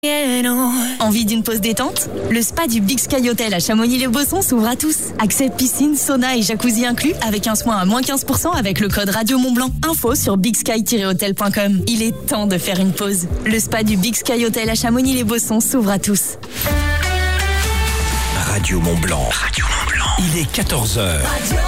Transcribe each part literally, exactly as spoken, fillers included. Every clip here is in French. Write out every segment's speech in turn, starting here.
Envie d'une pause détente? Le spa du Big Sky Hotel à Chamonix-les-Bossons s'ouvre à tous. Accès piscine, sauna et jacuzzi inclus avec un soin à moins quinze pour cent avec le code Radio Mont Blanc. Info sur big sky tiret hotel point com. Il est temps de faire une pause. Le spa du Big Sky Hotel à Chamonix-les-Bossons s'ouvre à tous. Radio Mont Blanc. Radio Mont Blanc. Il est quatorze heures.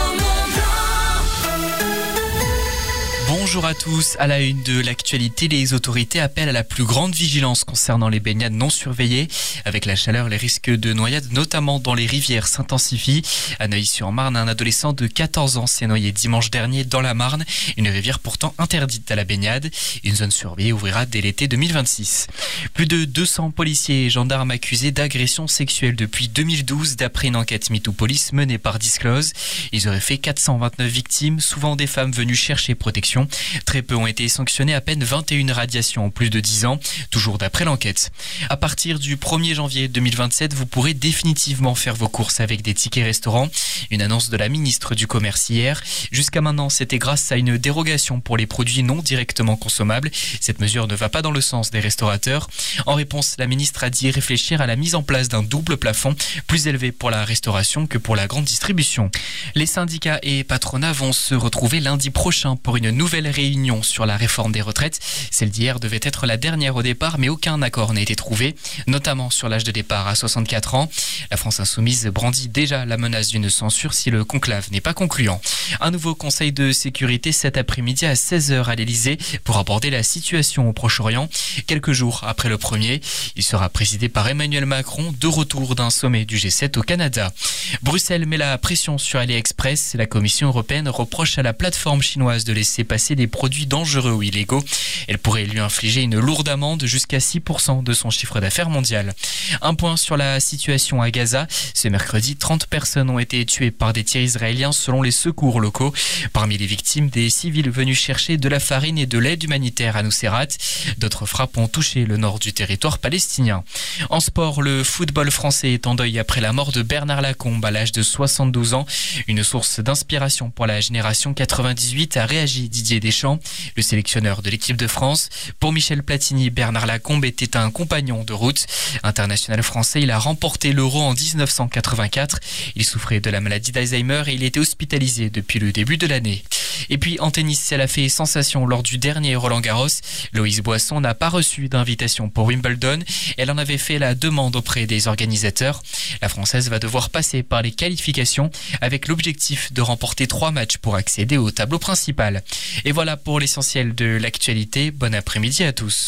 Bonjour à tous. À la une de l'actualité, les autorités appellent à la plus grande vigilance concernant les baignades non surveillées. Avec la chaleur, les risques de noyade, notamment dans les rivières, s'intensifient. À Neuilly-sur-Marne, un adolescent de quatorze ans s'est noyé dimanche dernier dans la Marne, une rivière pourtant interdite à la baignade. Une zone surveillée ouvrira dès l'été deux mille vingt-six. Plus de deux cents policiers et gendarmes accusés d'agression sexuelle depuis deux mille douze, d'après une enquête MeToo Police menée par Disclose. Ils auraient fait quatre cent vingt-neuf victimes, souvent des femmes venues chercher protection. Très peu ont été sanctionnés, à peine vingt et une radiations en plus de dix ans, toujours d'après l'enquête. À partir du premier janvier deux mille vingt-sept, vous pourrez définitivement faire vos courses avec des tickets restaurants. Une annonce de la ministre du Commerce hier. Jusqu'à maintenant, c'était grâce à une dérogation pour les produits non directement consommables. Cette mesure ne va pas dans le sens des restaurateurs. En réponse, la ministre a dit réfléchir à la mise en place d'un double plafond, plus élevé pour la restauration que pour la grande distribution. Les syndicats et patronats vont se retrouver lundi prochain pour une nouvelle réunion sur la réforme des retraites. Celle d'hier devait être la dernière au départ, mais aucun accord n'a été trouvé, notamment sur l'âge de départ à soixante-quatre ans. La France insoumise brandit déjà la menace d'une censure si le conclave n'est pas concluant. Un nouveau conseil de sécurité cet après-midi à seize heures à l'Elysée pour aborder la situation au Proche-Orient. Quelques jours après le premier, il sera présidé par Emmanuel Macron, de retour d'un sommet du G sept au Canada. Bruxelles met la pression sur AliExpress. La Commission européenne reproche à la plateforme chinoise de laisser passer des produits dangereux ou illégaux. Elle pourrait lui infliger une lourde amende jusqu'à six pour cent de son chiffre d'affaires mondial. Un point sur la situation à Gaza. Ce mercredi, trente personnes ont été tuées par des tirs israéliens selon les secours locaux. Parmi les victimes, des civils venus chercher de la farine et de l'aide humanitaire à Nuseirat. D'autres frappes ont touché le nord du territoire palestinien. En sport, le football français est en deuil après la mort de Bernard Lacombe à l'âge de soixante-douze ans. Une source d'inspiration pour la génération quatre-vingt-dix-huit a réagi Didier Deschamps, le sélectionneur de l'équipe de France. Pour Michel Platini, Bernard Lacombe était un compagnon de route. International français, il a remporté l'Euro en dix-neuf cent quatre-vingt-quatre. Il souffrait de la maladie d'Alzheimer et il était hospitalisé depuis le début de l'année. Et puis en tennis, elle a fait sensation lors du dernier Roland-Garros. Loïse Boisson n'a pas reçu d'invitation pour Wimbledon. Elle en avait fait la demande auprès des organisateurs. La Française va devoir passer par les qualifications avec l'objectif de remporter trois matchs pour accéder au tableau principal. Et voilà pour l'essentiel de l'actualité. Bon après-midi à tous.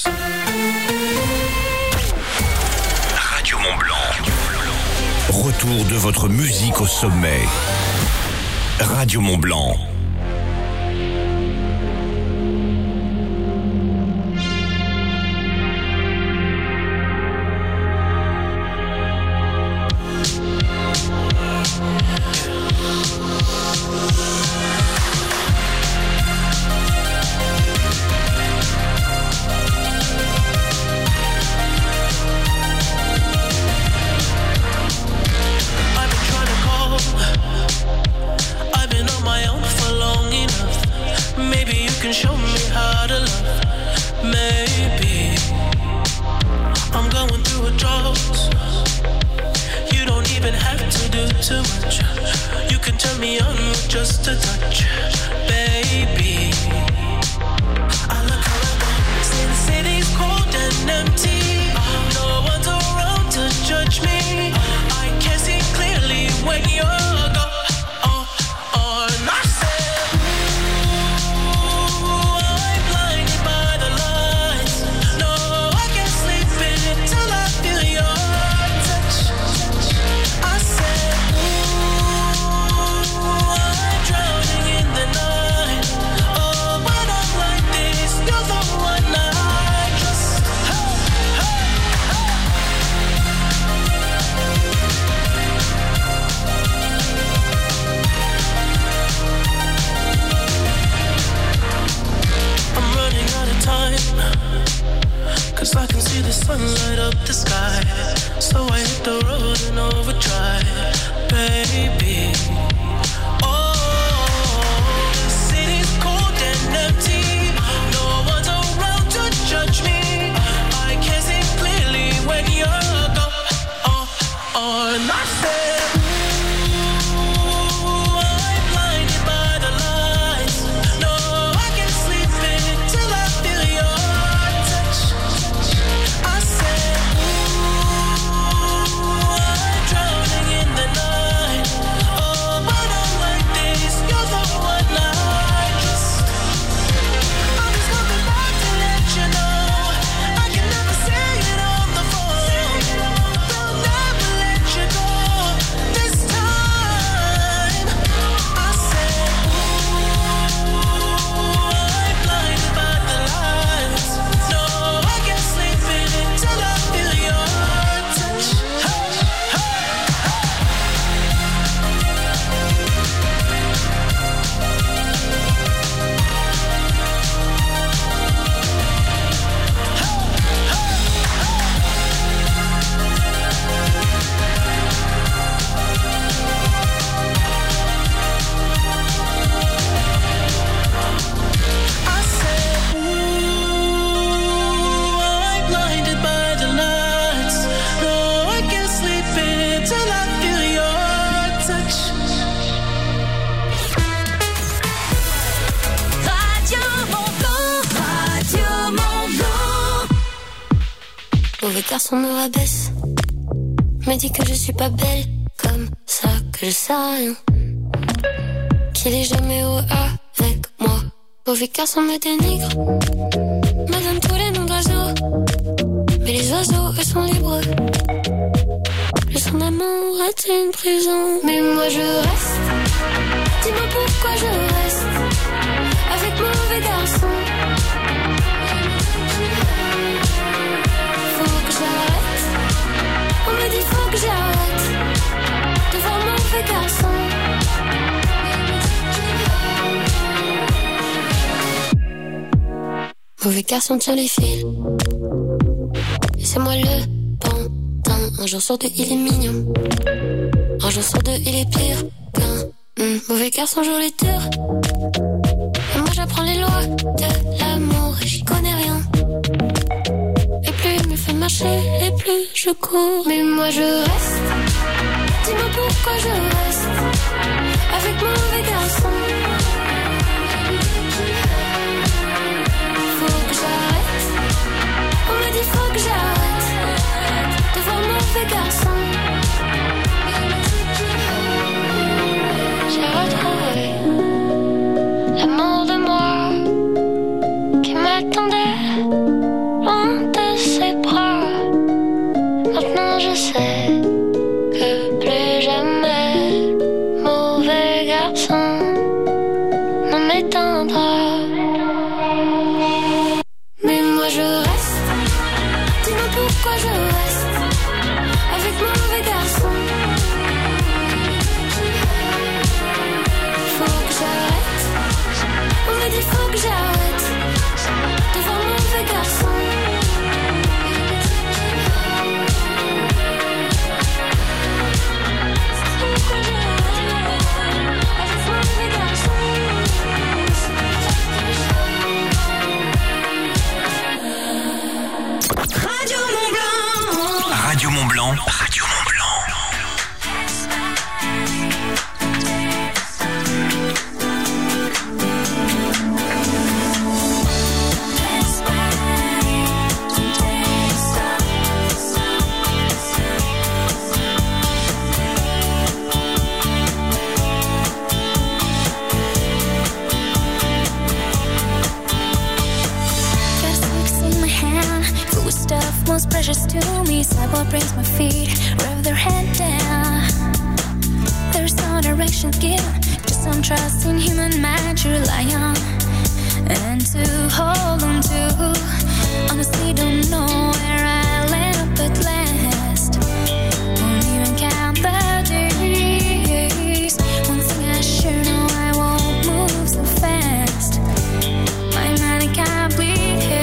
Radio Mont Blanc. Retour de votre musique au sommet. Radio Mont Blanc. Judge me, I can't see clearly on. I said, ooh, I'm blinded by the lights. No, I can't sleep until I feel your touch. I said, ooh, I'm drowning in the night. Oh, but I'm like this, you're the one I trust. I'm just coming back to let you know I can never say it on the phone. They'll never let you go this time. I said, ooh, I'm blinded by the lights. No, I can't sleep until I feel your touch. Hey, hey, I said, ooh, I'm blinded by the lights. No, I can't sleep until I feel your touch. Radio Mont Blanc, Radio Mont Blanc. Mauvais garçon me rabaisse, me dit que je suis pas belle, comme ça que je sais rien, qu'il est jamais heureux avec moi. Mauvais garçon me dénigre, me donne tous les noms d'oiseaux, mais les oiseaux eux sont libres. Le son d'amour est une prison, mais moi je reste. Dis-moi pourquoi je reste avec mauvais garçon. Faut que j'arrête. On me dit faut que j'arrête de voir mauvais garçon. Mauvais garçon tient les fils, et c'est moi le pantin. Un jour sur deux il est mignon, un jour sur deux il est pire qu'un mm. Mauvais garçon joue les tours, et moi j'apprends les lois de l'amour et j'y connais rien. Et plus il me fait marcher, et plus je cours. Mais moi je reste. Dis-moi pourquoi je reste avec mauvais garçon. Faut que j'arrête. On me dit faut que j'arrête de voir mauvais garçon. J'ai retrouvé l'amour de moi qui m'attendait loin de ses bras. Maintenant je sais que plus jamais mauvais garçon ne m'éteindra. Mais moi je reste. Dis-moi pourquoi je reste avec mauvais garçon. Faut que j'arrête. On me dit faut que j'arrête de voir mauvais garçon. Radio Mont Blanc. Radio Mont Blanc. Radio Mont Blanc. Most precious to me, sidewalk brings my feet, rev their head down. There's no direction given, just some trust in human mind to rely on and to hold on to. Honestly, don't know where I'll end up at last. Won't even count the days. One thing I sure know, I won't move so fast. My mind can't bleed.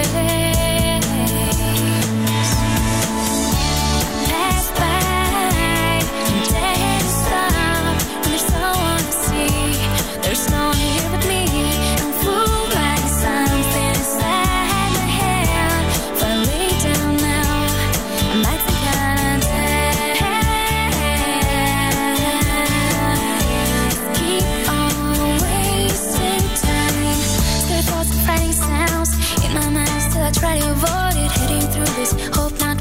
There's no one here but me. I'm fooled by something inside my head. If I lay down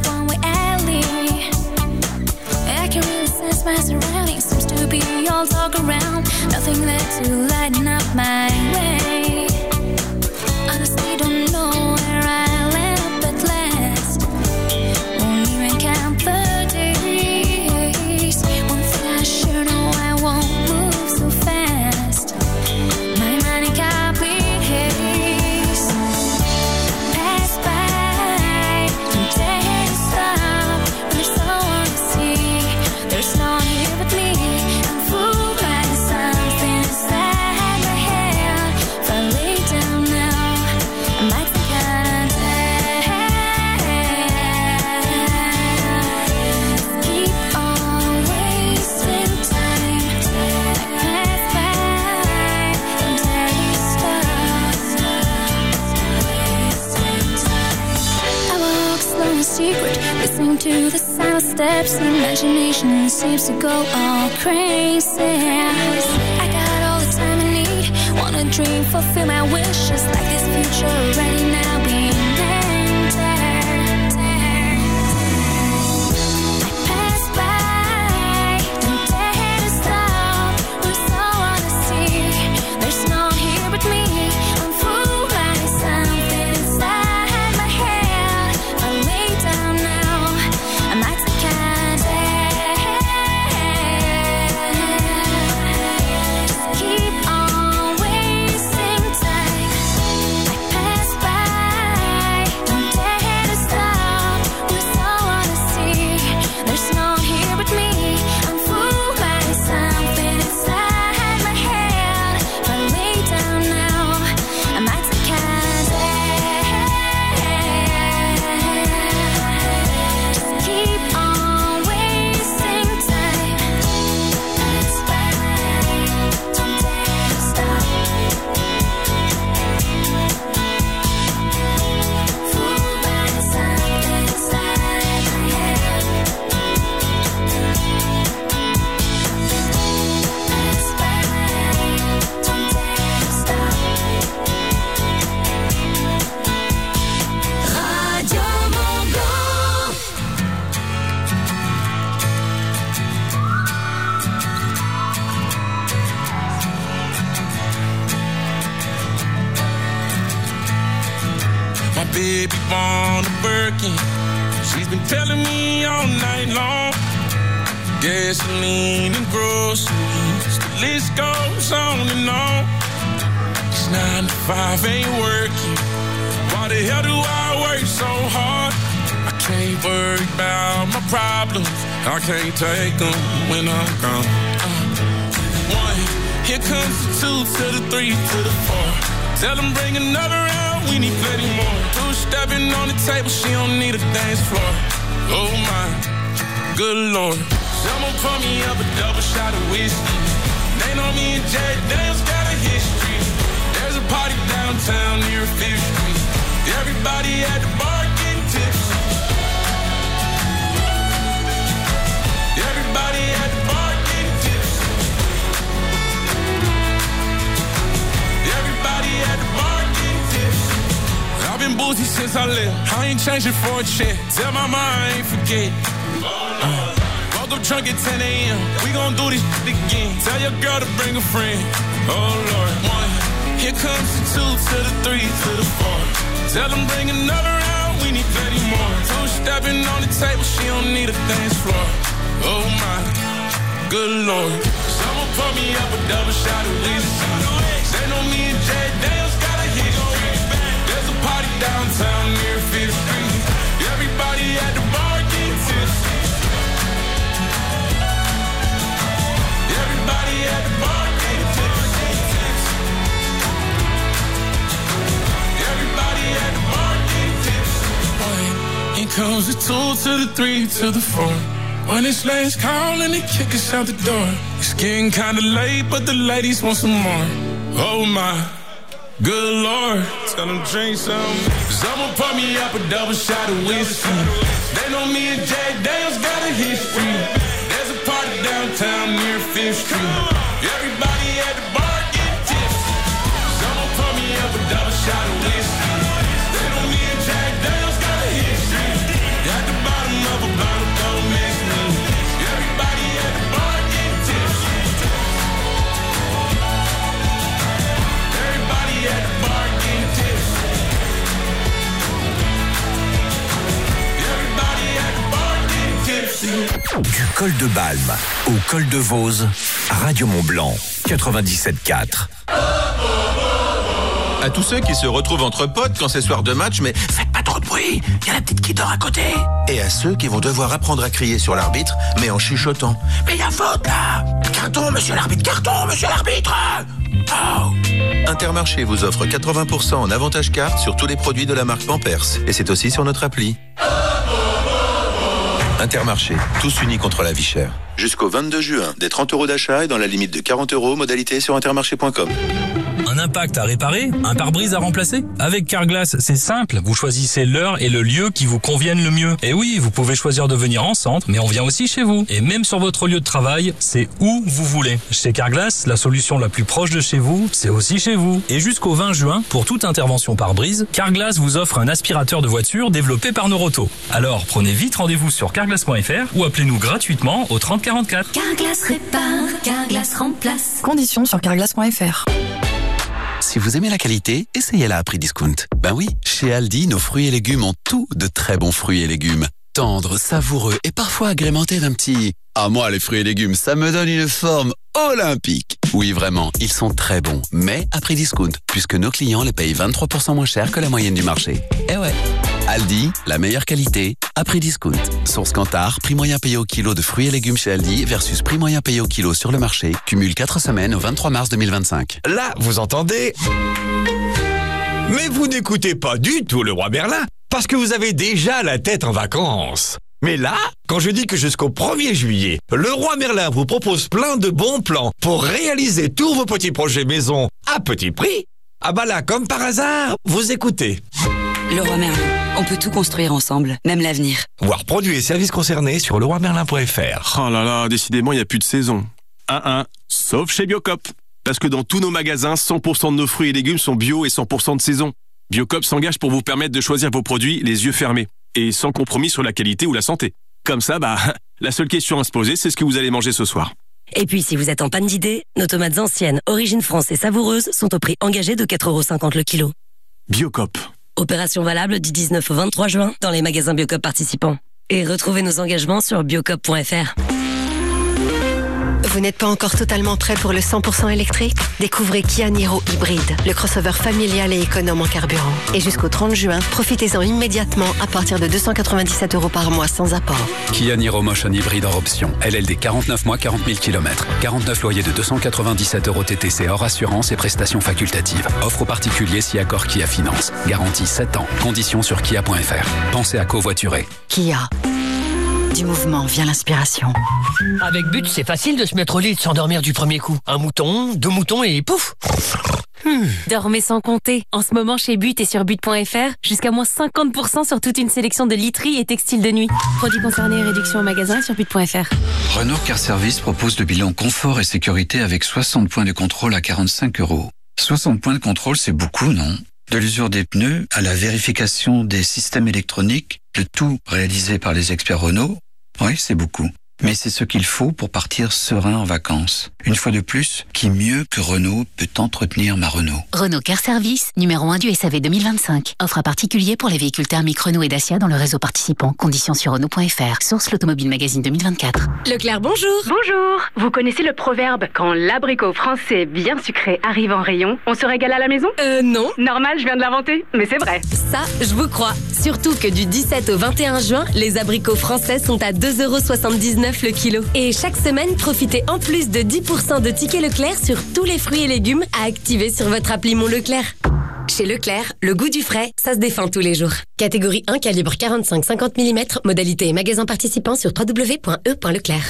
one-way alley. I can really sense my surroundings. Seems to be all talk around. Nothing there to lighten up my way. Honestly, don't know where I'll end up at last. Won't even count the days. One thing I sure know, I won't move so fast. My mind in complete haste. Pass by, don't dare to stop. When there's someone to see, there's no one here but me. I'm fooled by something inside my head. If I lay down now, I might think I'm dead. Keep on wasting time. Pass by, don't dare to stop. I walk slow in secret, listening to the sound of steps. Imagination seems to go all crazy. I got all the time I need. Wanna dream, fulfill my wishes. Like this future already now being entered. I pass by, don't dare to stop. There's someone to see. There's no one here but me. I'm fooled by something inside my head. If I lay down now, I might think I'm dead. Just keep on wasting time. I pass by, don't dare to stop. There's someone to see. There's no one here but me. I'm fooled by something inside my head. If I lay down now, I might think I'm dead. Just keep on wasting time. Pass by, don't dare to stop. Fooled by something inside my head. Pass by, don't dare to stop. Radio Mont Blanc. My baby born a Birkin. She's been telling me all night long. Gasoline and groceries, the list goes on and on. It's nine to five, ain't working. Why the hell do I work so hard? I can't worry about my problems. I can't take them when I'm gone. Uh, one, here comes the two to the three to the four. Tell them bring another round, we need plenty more. Two stepping on the table, she don't need a dance floor. Oh my, good lord. Someone pour me up a double shot of whiskey. They know me and Jack Daniels got a history. There's a party downtown near Fifth Street. Everybody at the bar getting tipsy. Everybody at the bar getting tipsy. Everybody at the bar getting tipsy. I've been boozy since I left. I ain't changing for a check. Tell my mom I ain't forget. Uh, woke up drunk at ten a.m. We gon' do this shit again. Tell your girl to bring a friend. Oh Lord. One, here comes the two to the three to the four. Tell them bring another round, we need plenty more. Two stepping on the table, she don't need a dance floor. Oh my, good lord. Someone pour me up a double shot of whiskey. They know me and Jack Daniels got a history. There's a party downtown near Fifth Street. Everybody at the bar getting tipsy. Everybody at the bar getting tipsy. Everybody at the bar getting tipsy. One, here comes the two to the three to the four. When it's last call and they kick us out the door. It's getting kinda late, but the ladies want some more. Oh my, good lord. Tell them drink some. Someone pour me up a double shot of whiskey. They know me and Jack Daniels got a history. There's a party downtown near Fifth Street. Everybody at the bar get tipsy. Someone pour me up a double shot of whiskey. They know me and Jack Daniels got a history. At the bar Du col de Balme au col de Vose, Radio Mont-Blanc, quatre-vingt-dix-sept quatre. À tous ceux qui se retrouvent entre potes quand c'est soir de match, mais faites pas trop de bruit, il y a la petite qui dort à côté. Et à ceux qui vont devoir apprendre à crier sur l'arbitre, mais en chuchotant. Mais il y a faute là! Carton, monsieur l'arbitre, carton, monsieur l'arbitre! Oh. Intermarché vous offre quatre-vingts pour cent en avantage carte sur tous les produits de la marque Pampers. Et c'est aussi sur notre appli. Intermarché, tous unis contre la vie chère. Jusqu'au vingt-deux juin, des trente euros d'achat et dans la limite de quarante euros, modalité sur intermarché point com. Un impact à réparer? Un pare-brise à remplacer? Avec Carglass, c'est simple. Vous choisissez l'heure et le lieu qui vous conviennent le mieux. Et oui, vous pouvez choisir de venir en centre, mais on vient aussi chez vous. Et même sur votre lieu de travail, c'est où vous voulez. Chez Carglass, la solution la plus proche de chez vous, c'est aussi chez vous. Et jusqu'au vingt juin, pour toute intervention pare-brise, Carglass vous offre un aspirateur de voiture développé par Noroto. Alors, prenez vite rendez-vous sur carglass point f r ou appelez-nous gratuitement au trente quarante-quatre. Carglass répare, Carglass remplace. Conditions sur carglass point f r. Si vous aimez la qualité, essayez-la à prix discount. Ben oui, chez Aldi, nos fruits et légumes ont tout de très bons fruits et légumes. Tendres, savoureux et parfois agrémentés d'un petit... Ah moi, les fruits et légumes, ça me donne une forme olympique. Oui, vraiment, ils sont très bons, mais à prix discount, puisque nos clients les payent vingt-trois pour cent moins cher que la moyenne du marché. Eh ouais. Aldi, la meilleure qualité, à prix discount. Source Kantar, prix moyen payé au kilo de fruits et légumes chez Aldi versus prix moyen payé au kilo sur le marché, cumule quatre semaines au vingt-trois mars deux mille vingt-cinq. Là, vous entendez? Mais vous n'écoutez pas du tout le roi Merlin, parce que vous avez déjà la tête en vacances. Mais là, quand je dis que jusqu'au premier juillet, le roi Merlin vous propose plein de bons plans pour réaliser tous vos petits projets maison à petit prix, ah bah là, comme par hasard, vous écoutez. Le roi Merlin, on peut tout construire ensemble, même l'avenir. Voir produits et services concernés sur le roi merlin point f r. Oh là là, décidément, il n'y a plus de saison. Un un, sauf chez Biocop. Parce que dans tous nos magasins, cent pour cent de nos fruits et légumes sont bio et cent pour cent de saison. Biocop s'engage pour vous permettre de choisir vos produits les yeux fermés et sans compromis sur la qualité ou la santé. Comme ça, bah, la seule question à se poser, c'est ce que vous allez manger ce soir. Et puis, si vous êtes en panne d'idées, nos tomates anciennes, origine France et savoureuses sont au prix engagé de quatre euros cinquante le kilo. Biocop. Opération valable du dix-neuf au vingt-trois juin dans les magasins Biocop participants. Et retrouvez nos engagements sur biocop point f r. Vous n'êtes pas encore totalement prêt pour le cent pour cent électrique? Découvrez Kia Niro Hybride, le crossover familial et économe en carburant. Et jusqu'au trente juin, profitez-en immédiatement à partir de deux cent quatre-vingt-dix-sept euros par mois sans apport. Kia Niro Motion Hybride hors option. L L D quarante-neuf mois, quarante mille kilomètres. quarante-neuf loyers de deux cent quatre-vingt-dix-sept euros T T C hors assurance et prestations facultatives. Offre aux particuliers si accord Kia Finance. Garantie sept ans. Conditions sur kia point f r. Pensez à covoiturer. Kia. Du mouvement vient l'inspiration. Avec But, c'est facile de se mettre au lit et de s'endormir du premier coup. Un mouton, deux moutons et pouf. Hmm. Dormez sans compter. En ce moment, chez But et sur but point f r, jusqu'à moins cinquante pour cent sur toute une sélection de literie et textiles de nuit. Produits concernés et réduction au magasin sur but point f r. Renault Car Service propose le bilan confort et sécurité avec soixante points de contrôle à quarante-cinq euros. soixante points de contrôle, c'est beaucoup, non? De l'usure des pneus à la vérification des systèmes électroniques, le tout réalisé par les experts Renault, oui, c'est beaucoup. Mais c'est ce qu'il faut pour partir serein en vacances. Une fois de plus, qui mieux que Renault peut entretenir ma Renault? Renault Car Service, numéro un du S A V deux mille vingt-cinq. Offre à particulier pour les véhicules thermiques Renault et Dacia dans le réseau participant. Conditions sur Renault point f r. Source l'Automobile Magazine deux mille vingt-quatre. Leclerc, bonjour. Bonjour. Vous connaissez le proverbe « Quand l'abricot français bien sucré arrive en rayon, on se régale à la maison » Euh, non. Normal, je viens de l'inventer, mais c'est vrai. Ça, je vous crois. Surtout que du dix-sept au vingt et un juin, les abricots français sont à deux euros soixante-dix-neuf le kilo. Et chaque semaine, profitez en plus de dix pour cent de tickets Leclerc sur tous les fruits et légumes à activer sur votre appli Mon Leclerc. Chez Leclerc, le goût du frais, ça se défend tous les jours. Catégorie un, calibre quarante-cinq à cinquante millimètres, modalité et magasin participant sur w w w point e point leclerc.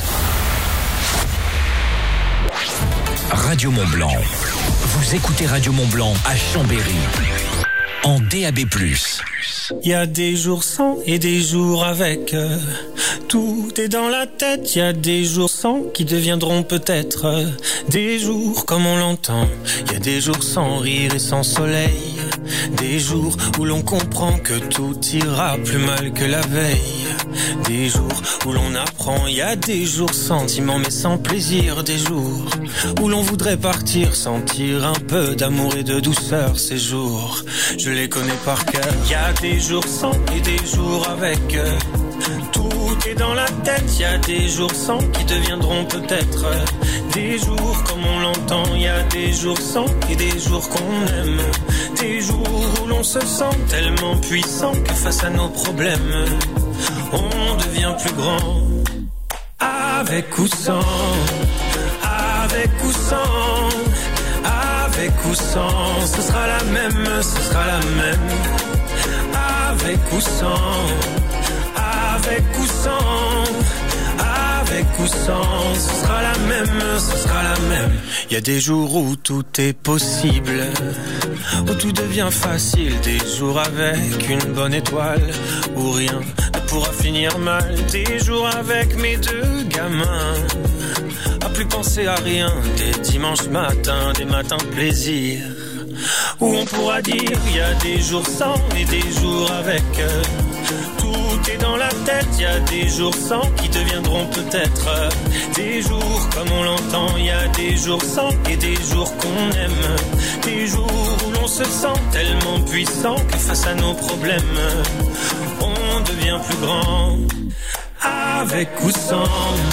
Radio Mont-Blanc. Vous écoutez Radio Mont-Blanc à Chambéry. En D A B plus. Il y a des jours sans et des jours avec. euh, Tout est dans la tête. Il y a des jours sans qui deviendront peut-être euh, des jours comme on l'entend. Il y a des jours sans rire et sans soleil. Des jours où l'on comprend que tout ira plus mal que la veille. Des jours où l'on apprend. Il y a des jours sentiments mais sans plaisir. Des jours où l'on voudrait partir, sentir un peu d'amour et de douceur. Ces jours, je les connais par cœur. Il y a des jours sans et des jours avec. Tout est dans la tête, y a des jours sans qui deviendront peut-être des jours comme on l'entend. Y a des jours sans et des jours qu'on aime. Des jours où l'on se sent tellement puissant que face à nos problèmes, on devient plus grand. Avec ou sans, avec ou sans, avec ou sans, ce sera la même, ce sera la même. Avec ou sans, avec ou sans, avec ou sans, ce sera la même, ce sera la même. Il y a des jours où tout est possible, où tout devient facile. Des jours avec une bonne étoile, où rien ne pourra finir mal. Des jours avec mes deux gamins, à plus penser à rien. Des dimanches matins, des matins de plaisir, où on pourra dire il y a des jours sans et des jours avec. Tout est dans la tête, il y a des jours sans qui deviendront peut-être des jours comme on l'entend. Il y a des jours sans et des jours qu'on aime. Des jours où l'on se sent tellement puissant que face à nos problèmes, on devient plus grand. Avec ou sans,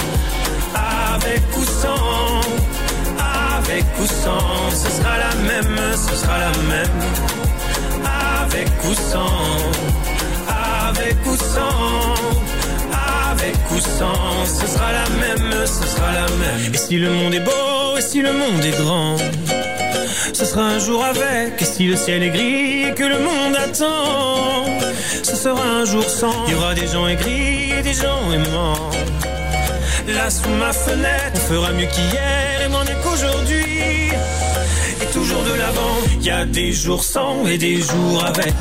avec ou sans, avec ou sans, ce sera la même, ce sera la même. Avec ou sans, avec ou sans, avec ou sans, ce sera la même, ce sera la même. Et si le monde est beau, et si le monde est grand, ce sera un jour avec. Et si le ciel est gris et que le monde attend, ce sera un jour sans. Il y aura des gens aigris et des gens aimants. Là sous ma fenêtre, on fera mieux qu'hier et moins mieux qu'aujourd'hui. Et toujours de l'avant, il y a des jours sans et des jours avec.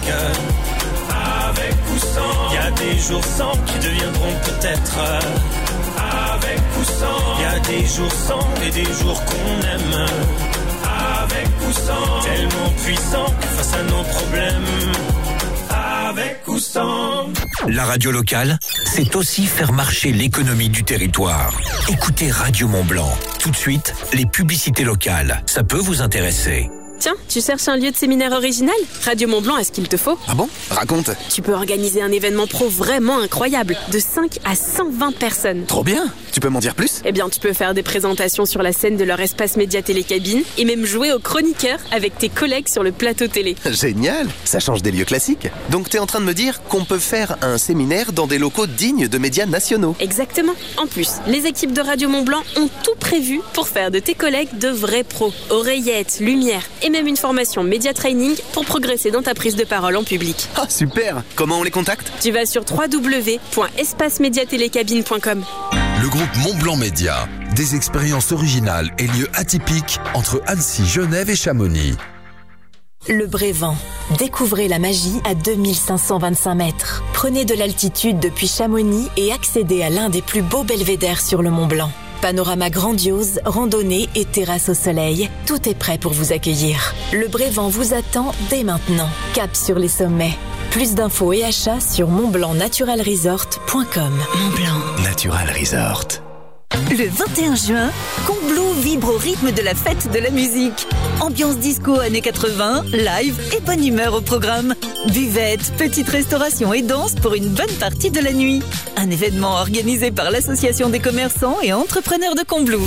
Avec ou sans, il y a des jours sans qui deviendront peut-être. Avec ou sans, il y a des jours sans et des jours qu'on aime. Avec ou sans, tellement puissant que face à nos problèmes. Avec ou sans. La radio locale, c'est aussi faire marcher l'économie du territoire. Écoutez Radio Mont-Blanc. Tout de suite, les publicités locales. Ça peut vous intéresser. Tiens, tu cherches un lieu de séminaire original ? Radio Mont-Blanc est ce qu'il te faut. Ah bon ? Raconte. Tu peux organiser un événement pro vraiment incroyable, de cinq à cent vingt personnes. Trop bien ! Tu peux m'en dire plus ? Eh bien, tu peux faire des présentations sur la scène de leur espace média télécabine et même jouer aux chroniqueurs avec tes collègues sur le plateau télé. Génial ! Ça change des lieux classiques. Donc t'es en train de me dire qu'on peut faire un séminaire dans des locaux dignes de médias nationaux. Exactement. En plus, les équipes de Radio Mont-Blanc ont tout prévu pour faire de tes collègues de vrais pros. Oreillettes, lumière et même une formation média training pour progresser dans ta prise de parole en public. Ah super ! Comment on les contacte ? Tu vas sur w w w point espace média télécabine point com. Le groupe Mont-Blanc Média, des expériences originales et lieux atypiques entre Annecy, Genève et Chamonix. Le Brévent. Découvrez la magie à deux mille cinq cent vingt-cinq mètres. Prenez de l'altitude depuis Chamonix et accédez à l'un des plus beaux belvédères sur le Mont Blanc. Panorama grandiose, randonnée et terrasse au soleil, tout est prêt pour vous accueillir. Le Brévent vous attend dès maintenant. Cap sur les sommets. Plus d'infos et achats sur mont blanc natural resort point com. Mont-Blanc Natural Resort. Le vingt et un juin, Combloux vibre au rythme de la fête de la musique. Ambiance disco années quatre-vingts, live et bonne humeur au programme. Buvette, petite restauration et danse pour une bonne partie de la nuit. Un événement organisé par l'Association des commerçants et entrepreneurs de Combloux.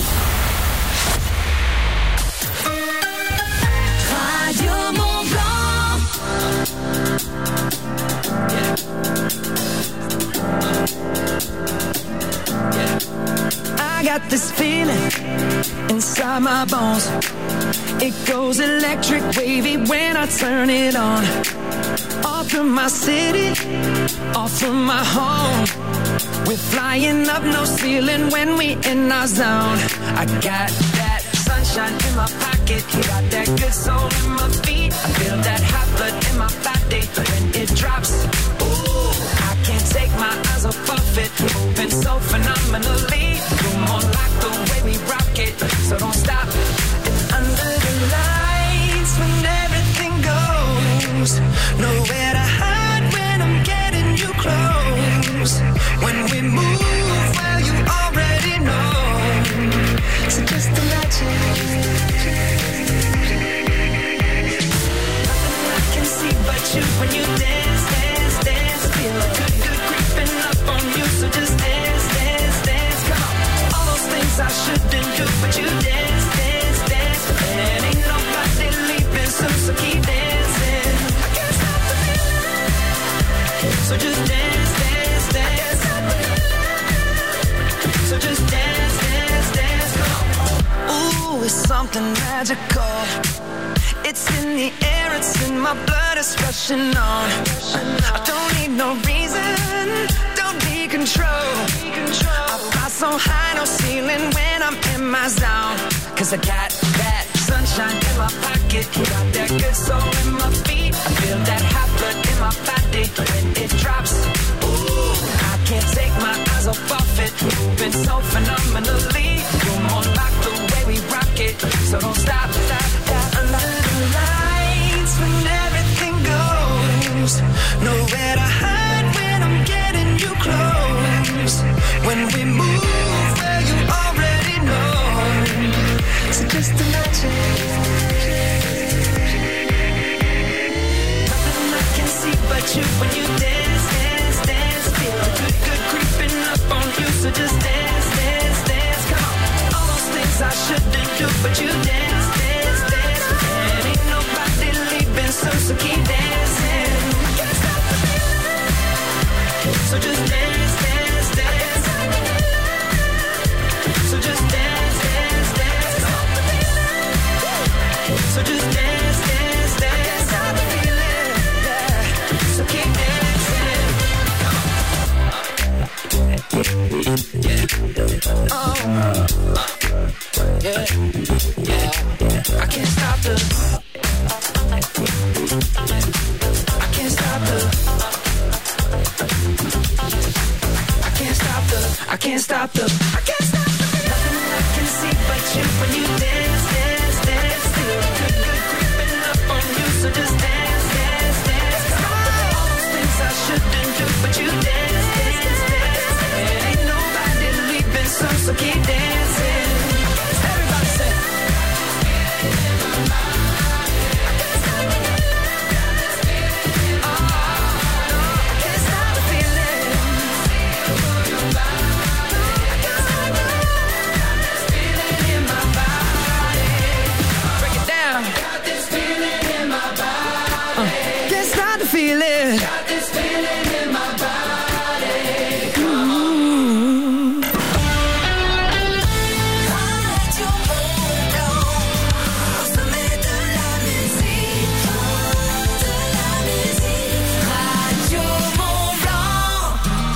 Radio Mont-Blanc. I got this feeling inside my bones. It goes electric wavy when I turn it on. Off from my city, off from my home. We're flying up no ceiling when we in our zone. I got that sunshine in my pocket, got that good soul in my feet. I feel that hot blood in my body when it drops. Ooh, I can't take my eyes off of it, moving so phenomenally. You're more like the way we rock it, so don't stop. And under the lights when everything goes, nowhere to hide when I'm getting you close. When we move, well you already know. So just imagine. Nothing I can see but you when you dance, dance, dance. Feel a good, good creeping up on you. do but you dance, dance, dance. And ain't nobody leaving, so, so keep dancing. I can't stop the feeling. So just dance, dance, dance. So just dance, dance, dance. Come on. Ooh, it's something magical. It's in the air, it's in my blood, it's rushing on. I don't need no reason, don't need control. I fly so high, no ceiling when I'm in my zone. Cause I got that sunshine in my pocket, got that good soul in my feet. I feel that hot blood in my body when it drops. Ooh, I can't take my eyes off of it, moving so phenomenally. You're more like the way we rock it, so don't stop, stop, stop. Under the lights when everything goes, nowhere to hide when I'm getting you close. When we move, well you already know. So just imagine. Nothing I can see but you when you dance, dance, dance. Feel the good, good creeping up on you. So just dance, dance, dance. Come on. All those things I shouldn't do, but you dance, dance, dance. And ain't nobody leaving, so, so keep dancing. I can't stop the feeling. So just dance, dance, dance. So just dance, dance, dance. So just dance, dance, dance. Stop the feeling, yeah. So keep dancing. Yeah. Oh, yeah, yeah. I can't stop the. I can't stop the. I can't stop the. I can't stop the. I can't stop the. Nothing I can see but you when you dance, dance, dance. Feel good, good creeping up on you, so just dance, dance, dance. All those things I shouldn't do, but you dance, dance, dance. And ain't nobody leaving, so, so keep dancing. Everybody say. Feeling. Got this feeling in my body. Ooh. Radio Mont-Blanc. Au sommet de la musique. De la musique. Radio Mont-Blanc.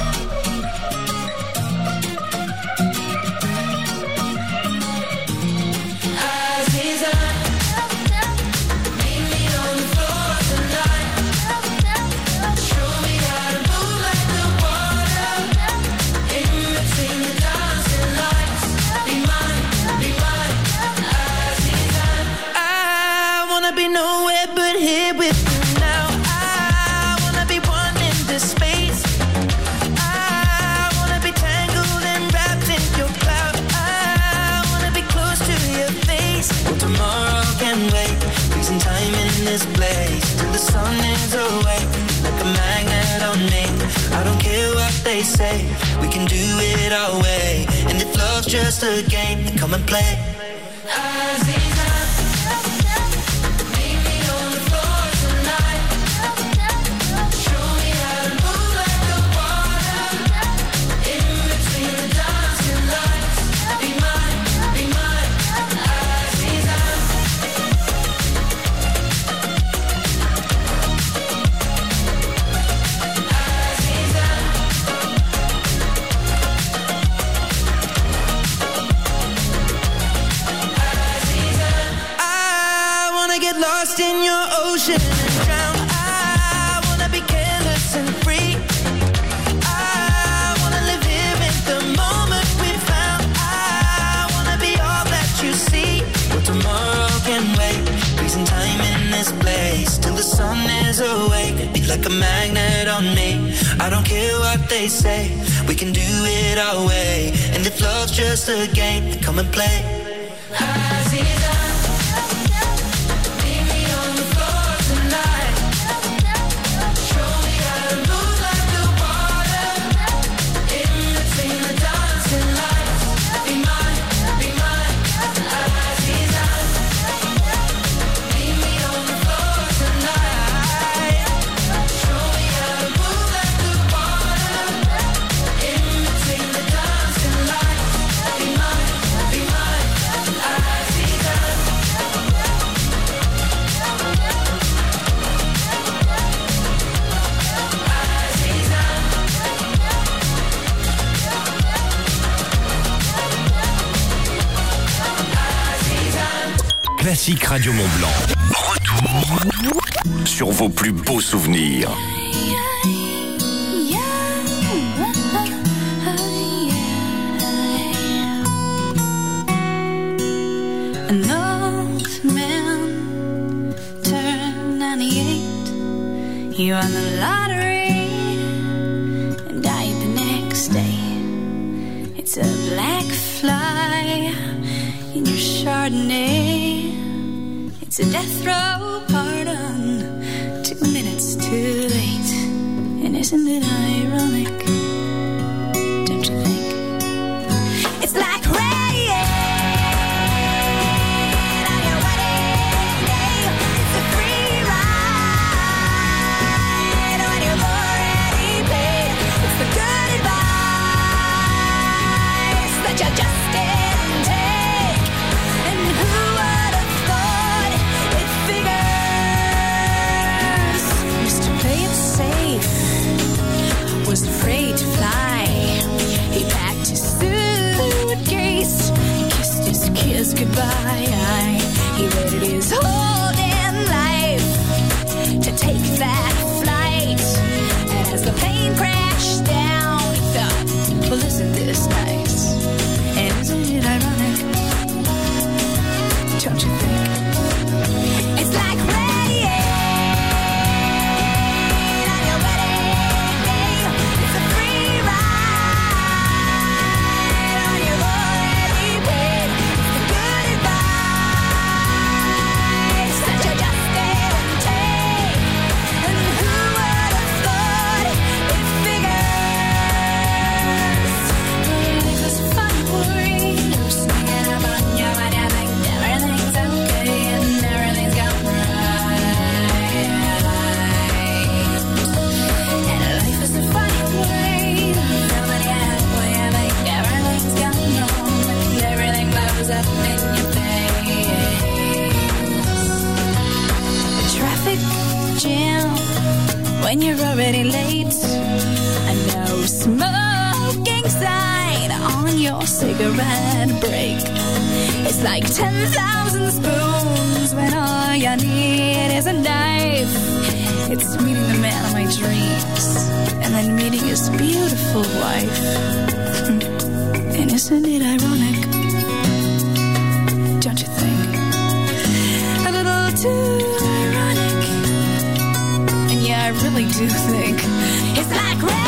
Aziza, meet me on the floor tonight. Be nowhere but here with you now. I wanna be one in this space. I wanna be tangled and wrapped in your cloud. I wanna be close to your face. Well, tomorrow can wait. Freezing time in this place till the sun is awake, like a magnet on me. I don't care what they say. We can do it our way. And if love's just a game, come and play. Aziza. Lost in your ocean and drown. I wanna be careless and free. I wanna live here in the moment we found. I wanna be all that you see. Well, tomorrow can wait. Freezing time in this place till the sun is awake. Be like a magnet on me. I don't care what they say. We can do it our way. And if love's just a game, come and play. Aziza. Be mine, be mine. Classique Radio Mont-Blanc. Retour sur vos plus beaux souvenirs. An old man turned ninety-eight. He won the lottery and died the next day. It's a black fly in your Chardonnay. It's a death row pardon, two minutes too late. And isn't it ironic? Don't you think? It's like rain. You just didn't take. And who would have thought it figures? Used to play it safe, was afraid to fly. He packed his suitcase, kissed his kids goodbye. He waited his whole damn life to take that flight. And as the plane crashed down, he thought, well, isn't this nice? And isn't it ironic? Don't you think? It's like rain on your wedding day. It's a free ride on your already paid. It's the good advice that you just didn't take. And who would have thought it figures? Life is fun. Traffic jam when you're already late. A no smoking sign on your cigarette break. It's like ten thousand spoons when all you need is a knife. It's meeting the man of my dreams and then meeting his beautiful wife. And isn't it ironic? Don't you think? A little too ironic. And yeah, I really do think it's like rain.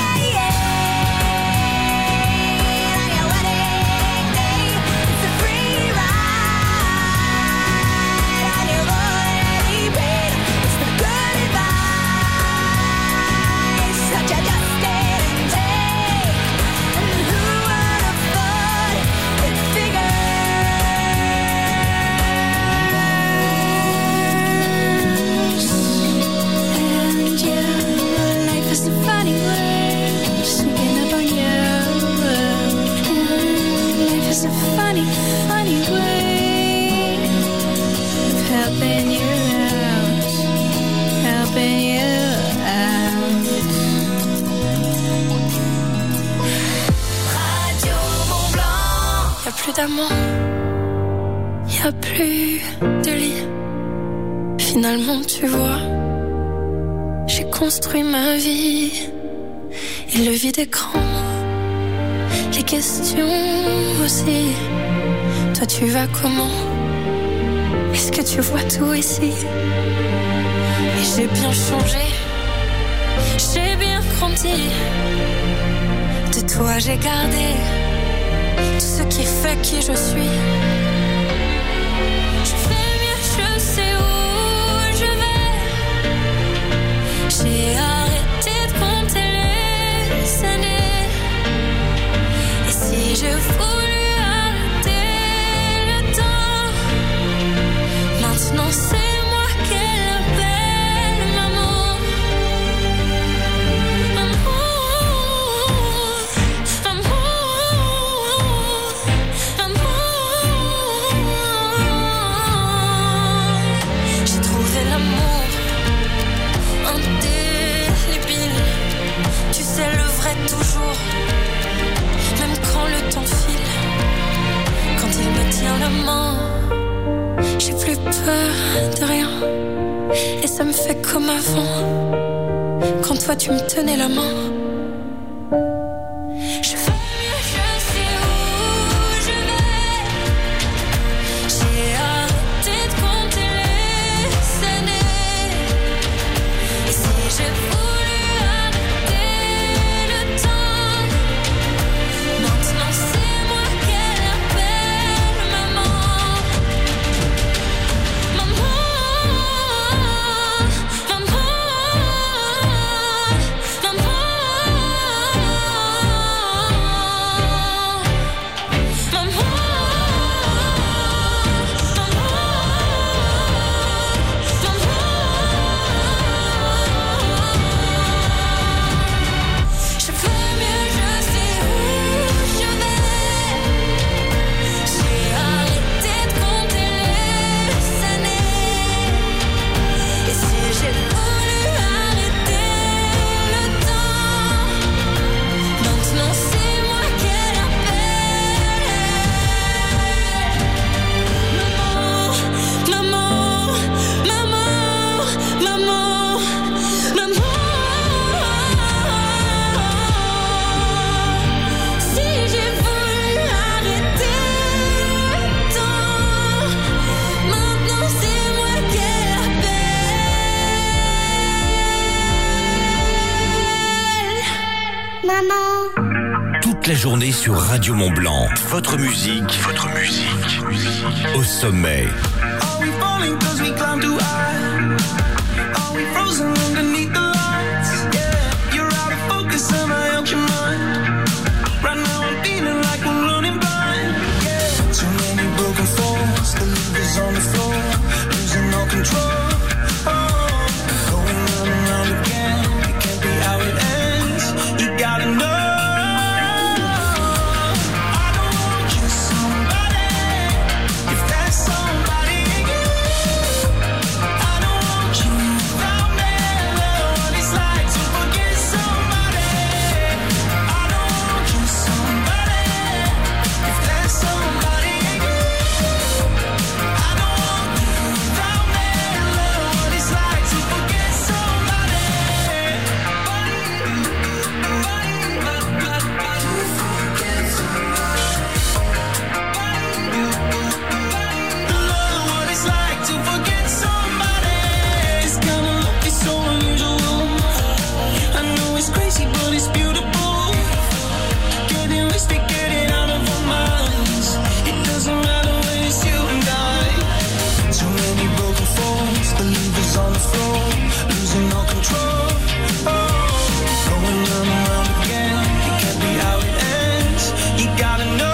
It's a funny, funny way of helping you out, helping you out. Radio Mont Blanc. Y'a plus d'amour, y'a plus de lit. Finalement, tu vois, j'ai construit ma vie et le vide écran. Les questions aussi. Toi tu vas comment? Est-ce que tu vois tout ici? Et j'ai bien changé, j'ai bien grandi. De toi j'ai gardé tout ce qui fait qui je suis. Je fais mieux, je sais où je vais. J'ai arrêté de compter les années. Si je voulais arrêter le temps, maintenant c'est moi qu'elle appelle maman. Amour, amour, amour. J'ai trouvé l'amour indélébile. Tu sais le vrai toujours. Même quand le temps file, quand il me tient la main, j'ai plus peur de rien. Et ça me fait comme avant, quand toi tu me tenais la main. Je fais mieux, je sais où je vais. J'ai arrêté de compter les années. Et si j'ai voulu arrêter le temps, maintenant c'est moi qu'elle appelle maman. Maman, maman, je fais mieux, je sais où je vais. J'ai arrêté de compter les années. Et si j'ai voulu arrêter le temps, maintenant c'est moi qu'elle appelle. Maman, maman, maman, maman, maman. Si j'ai voulu arrêter le temps, maintenant c'est moi qu'elle appelle. Maman. Toute la journée sur Radio Mont-Blanc. Votre musique, votre musique. Au sommet. Are we falling cause we climb too high? Are we frozen underneath the lights? Yeah, you're out of focus and I out your mind. Right now I'm feeling like we're running blind. Yeah, too many broken falls, the levers on the floor, losing all control. Oh, going round and round again, it can't be how it ends. You gotta know. I don't want you somebody, if that's somebody you. I don't want you without me, what it's like to forget somebody. I don't want you somebody, if that's somebody you. I don't want you without me, what it's like to forget somebody. Love, what it's like to forget somebody. This kind of love is so unusual. I know it's crazy, but it's beautiful. Getting wasted, getting out of our minds. It doesn't matter when it's you and I. Too many broken falls, the levers on the floor, losing all control. Oh, going round and round again, it can't be how it ends. You gotta know.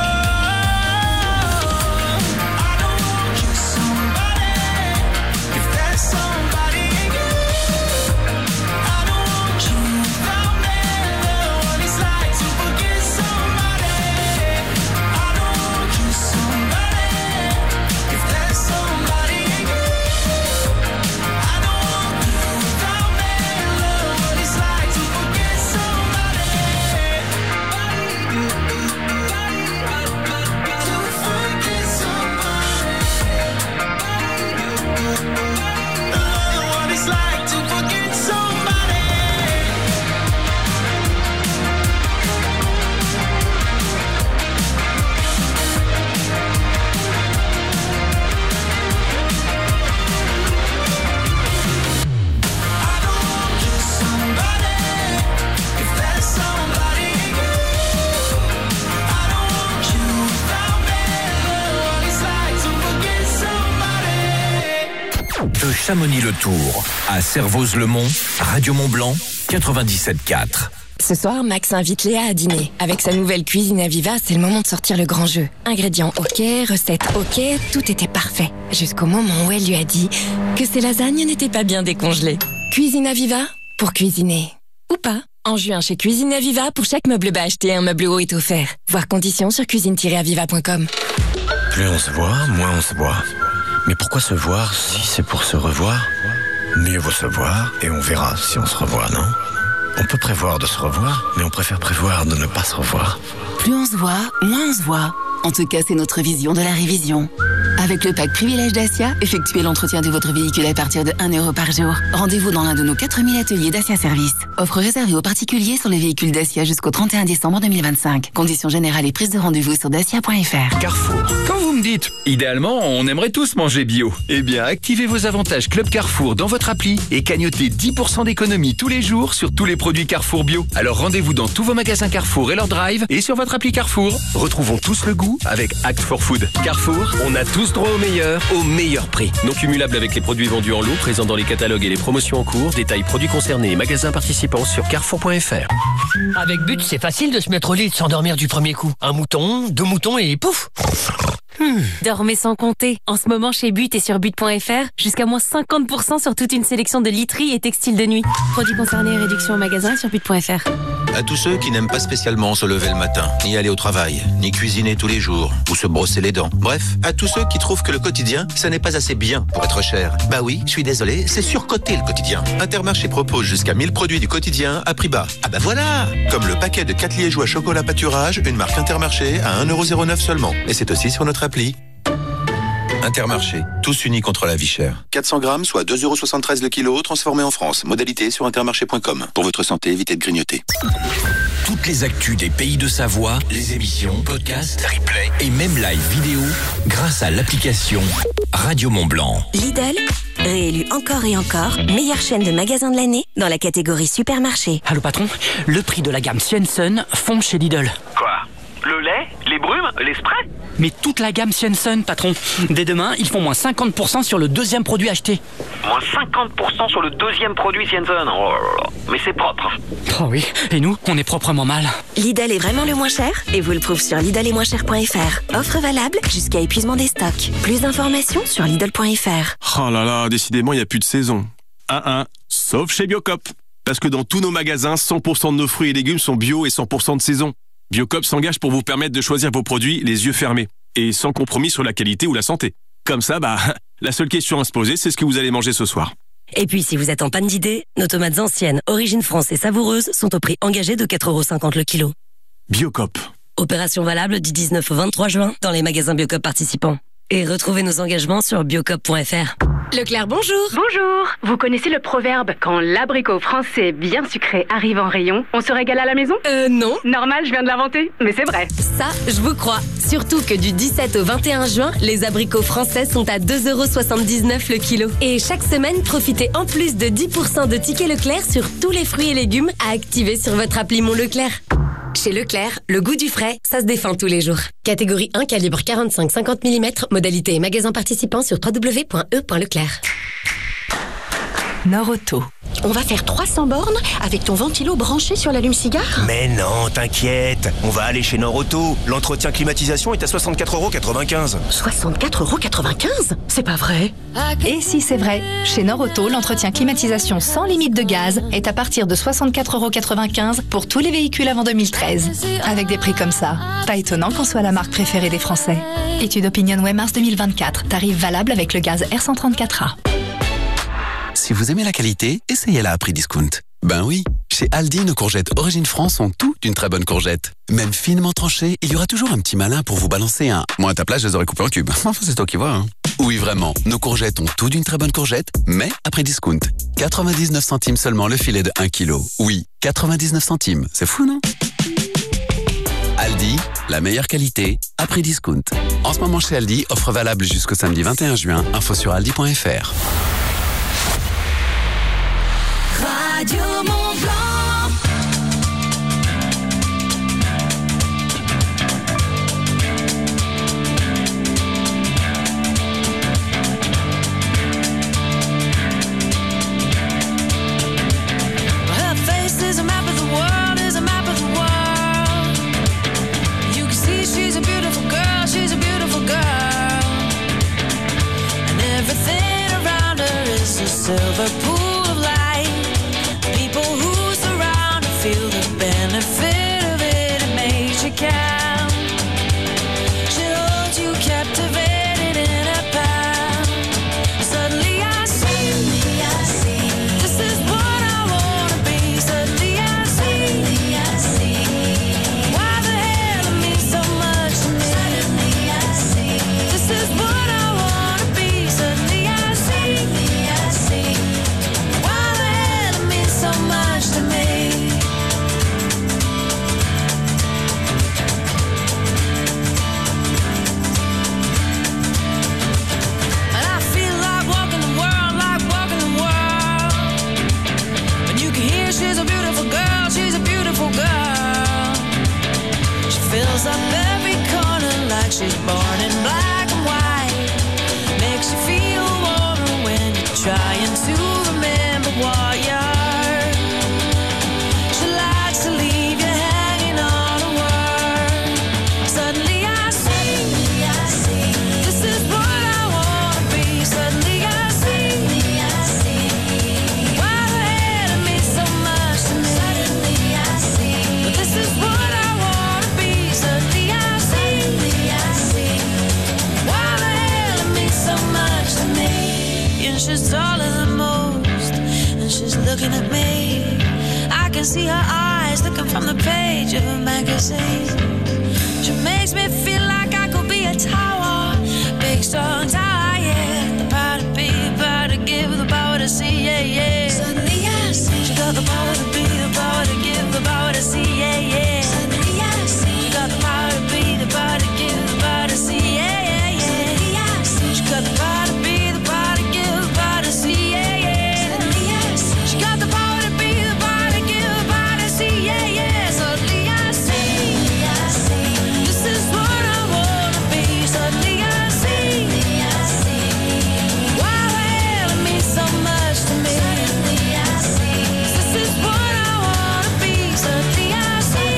I don't want you somebody, if that's somebody you. I don't want you without me, what it's like to forget somebody. I don't want you somebody, if that's somebody you. I don't want you without me, what it's like to forget somebody. To forget somebody. What it's like to forget somebody. I don't want you somebody, if that's somebody you. I don't want you without me, what it's like to forget somebody. De Chamonix-le-Tour à Servoz-le-Mont, Radio Mont-Blanc, quatre-vingt-dix-sept quatre. Ce soir, Max invite Léa à dîner. Avec sa nouvelle cuisine Aviva, c'est le moment de sortir le grand jeu. Ingrédients ok, recettes ok, tout était parfait. Jusqu'au moment où elle lui a dit que ses lasagnes n'étaient pas bien décongelées. Cuisine Aviva, pour cuisiner. Ou pas. En juin, chez Cuisine Aviva, pour chaque meuble bas acheté, un meuble haut est offert. Voir conditions sur cuisine tiret aviva point com. Plus on se voit, moins on se voit. Mais pourquoi se voir si c'est pour se revoir? Mieux vaut se voir et on verra si on se revoit, non? On peut prévoir de se revoir, mais on préfère prévoir de ne pas se revoir. Plus on se voit, moins on se voit. En tout cas, c'est notre vision de la révision. Avec le pack Privilège Dacia, effectuez l'entretien de votre véhicule à partir de un euro par jour. Rendez-vous dans l'un de nos quatre mille ateliers Dacia Service. Offre réservée aux particuliers sur les véhicules Dacia jusqu'au trente et un décembre deux mille vingt-cinq. Conditions générales et prise de rendez-vous sur dacia point f r. Carrefour. Quand vous me dites, idéalement, on aimerait tous manger bio. Eh bien, activez vos avantages Club Carrefour dans votre appli et cagnotez dix pour cent d'économie tous les jours sur tous les produits Carrefour bio. Alors rendez-vous dans tous vos magasins Carrefour et leur drive et sur votre appli Carrefour. Retrouvons tous le goût avec Act for Food. Carrefour, on a tous droit au meilleur, au meilleur prix. Non cumulable avec les produits vendus en lot, présents dans les catalogues et les promotions en cours. Détails produits concernés et magasins participants sur carrefour point f r. Avec But, c'est facile de se mettre au lit et de s'endormir du premier coup. Un mouton, deux moutons et pouf. Hmm. Dormez sans compter. En ce moment, chez But et sur but point f r, jusqu'à moins cinquante pour cent sur toute une sélection de literie et textiles de nuit. Produits concernés, réduction au magasin sur but point f r. À tous ceux qui n'aiment pas spécialement se lever le matin, ni aller au travail, ni cuisiner tous les jours, ou se brosser les dents. Bref, à tous ceux qui trouvent que le quotidien, ça n'est pas assez bien pour être cher. Bah oui, je suis désolé, c'est surcoté le quotidien. Intermarché propose jusqu'à mille produits du quotidien à prix bas. Ah bah voilà! Comme le paquet de quatre liégeois chocolat pâturage, une marque Intermarché à un euro zéro neuf seulement. Et c'est aussi sur notre appli. Intermarché, tous unis contre la vie chère. quatre cents grammes, soit deux euros soixante-treize le kilo, transformé en France. Modalité sur intermarché point com. Pour votre santé, évitez de grignoter. Toutes les actus des pays de Savoie, les émissions, podcasts, replays et même live vidéo grâce à l'application Radio Mont-Blanc. Lidl, réélu encore et encore meilleure chaîne de magasins de l'année dans la catégorie supermarché. Allô patron, le prix de la gamme Swenson fond chez Lidl. Quoi? Le lait? Les brumes? Les sprays? Mais toute la gamme Swenson, patron. Dès demain, ils font moins cinquante pour cent sur le deuxième produit acheté. Moins cinquante pour cent sur le deuxième produit Swenson. Oh là là. Mais c'est propre. Oh oui, et nous, on est proprement mal. Lidl est vraiment le moins cher et vous le prouve sur lidl est moins cher point f r. Offre valable jusqu'à épuisement des stocks. Plus d'informations sur lidl point f r. Oh là là, décidément, il n'y a plus de saison. Un un, sauf chez Biocop. Parce que dans tous nos magasins, cent pour cent de nos fruits et légumes sont bio et cent pour cent de saison. Biocop s'engage pour vous permettre de choisir vos produits les yeux fermés et sans compromis sur la qualité ou la santé. Comme ça, bah, la seule question à se poser, c'est ce que vous allez manger ce soir. Et puis, si vous êtes en panne d'idées, nos tomates anciennes, origine France et savoureuses sont au prix engagé de quatre euros cinquante le kilo. Biocop. Opération valable du dix-neuf au vingt-trois juin dans les magasins Biocop participants. Et retrouvez nos engagements sur biocop point f r. Leclerc, bonjour. Bonjour. Vous connaissez le proverbe « Quand l'abricot français bien sucré arrive en rayon, on se régale à la maison » Euh, non. Normal, je viens de l'inventer, mais c'est vrai. Ça, je vous crois. Surtout que du dix-sept au vingt et un juin, les abricots français sont à deux euros soixante-dix-neuf le kilo. Et chaque semaine, profitez en plus de dix pour cent de tickets Leclerc sur tous les fruits et légumes à activer sur votre appli Mon Leclerc. Chez Leclerc, le goût du frais, ça se défend tous les jours. Catégorie un, calibre quarante-cinq à cinquante millimètres, modalité et magasin participant sur w w w point e point leclerc. Norauto. On va faire trois cents bornes avec ton ventilo branché sur l'allume-cigare? Mais non, t'inquiète, on va aller chez Norauto. L'entretien climatisation est à soixante-quatre euros quatre-vingt-quinze. soixante-quatre euros quatre-vingt-quinze? C'est pas vrai. Et si c'est vrai, chez Norauto, l'entretien climatisation sans limite de gaz est à partir de soixante-quatre euros quatre-vingt-quinze pour tous les véhicules avant deux mille treize. Avec des prix comme ça, pas étonnant qu'on soit la marque préférée des Français. Étude Opinionway mars deux mille vingt-quatre, tarif valable avec le gaz R cent trente-quatre A. Si vous aimez la qualité, essayez-la à prix discount. Ben oui, chez Aldi, nos courgettes Origine France ont tout d'une très bonne courgette. Même finement tranchée, il y aura toujours un petit malin pour vous balancer un « moi à ta place, je les aurais coupés en cubes ». Enfin, c'est toi qui vois, hein. Oui, vraiment, nos courgettes ont tout d'une très bonne courgette, mais à prix discount. quatre-vingt-dix-neuf centimes seulement le filet de un kilo. Oui, quatre-vingt-dix-neuf centimes, c'est fou, non? Aldi, la meilleure qualité, à prix discount. En ce moment chez Aldi, offre valable jusqu'au samedi vingt et un juin, info sur aldi point f r. Radio Mont-Blanc. Her face is a map of the world, is a map of the world. You can see she's a beautiful girl, she's a beautiful girl. And everything around her is a silver pool of light. People who surround her feel the benefit of it, it makes you count. She holds you captivated in her palm. Suddenly I see, suddenly I see, this is what I wanna be. Suddenly I see, suddenly I see, why the hell it means so much to me. Suddenly I see, this is what I wanna be. she's born in black and white. Makes you feel warmer when you're trying to remember what you are. She likes to leave you hanging on a word. Suddenly I see, this is what I wanna be. Suddenly I see, while ahead of me so much to me. Suddenly I see, but this is what I wanna be. Suddenly I see, while ahead of me so much to me. And she's taller than most, and she's looking at me. I can see her eyes looking from the page of a magazine. She makes me feel like I could be a tower, big strong tower, yeah. The power to be, the power to give, the power to see, yeah, yeah. Suddenly I see, she got the power to be, the power to give, the power to see, yeah, yeah. Suddenly I see, she got the power to be, the power to give, the power to see, yeah, yeah, yeah. Suddenly I see, she got the power to be, the power to give, the power to see, yeah, yeah. Suddenly I see, she got the power to be, the power to give, the power to see, yeah, yeah. Suddenly I see, this is what I wanna be. Suddenly I see, while ahead of me so much to me. This is what I wanna be. Suddenly I see,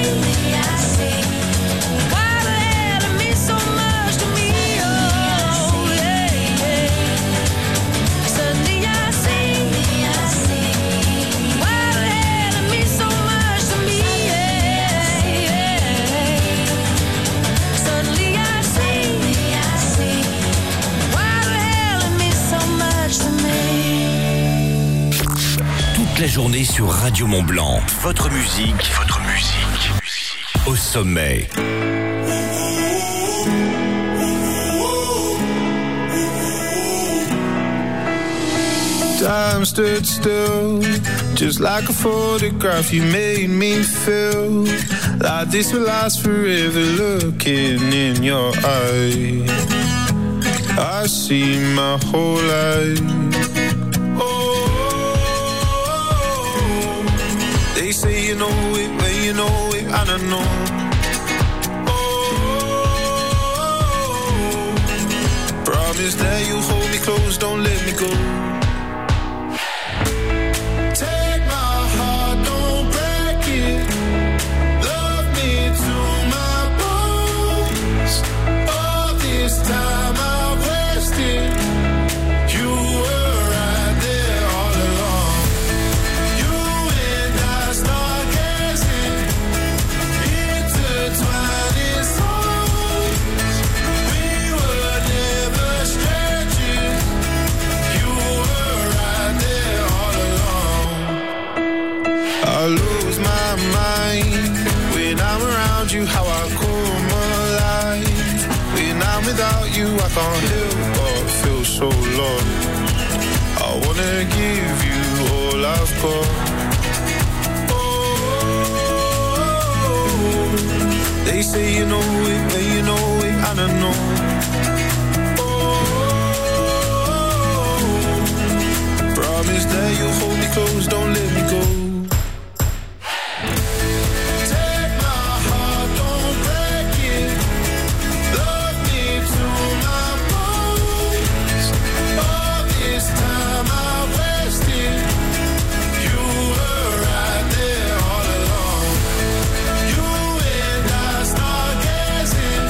while ahead of me so much to me. Oh, yeah, yeah. Suddenly I see, while ahead of me so much to me. Yeah, yeah. Suddenly I see, while ahead of me so much to me. Toute la journée sur Radio Mont Blanc. Votre musique, votre musique. Au sommet. Time stood still, just like a photograph. You made me feel like this will last forever. Looking in your eyes, I see my whole life. Oh, they say you know it, when you know it, I don't know. Oh, promise that you'll hold me close, don't let me go. Take my heart, don't break it. Love me to my bones. All this time I've wasted. You were right there all along. You and I start gazing, intertwining souls. We were never strangers. You were right there all along. I lose my mind when I'm around you, how I come alive. When I'm without you, I can't help but feel so lost. I wanna give you all I've got. Oh, they say you know it, when you know it, I don't know. Oh, promise that you'll hold me close, don't let me go. Take my heart, don't break it. Love me to my bones. All this time I wasted. You were right there all along. You and I start gazing,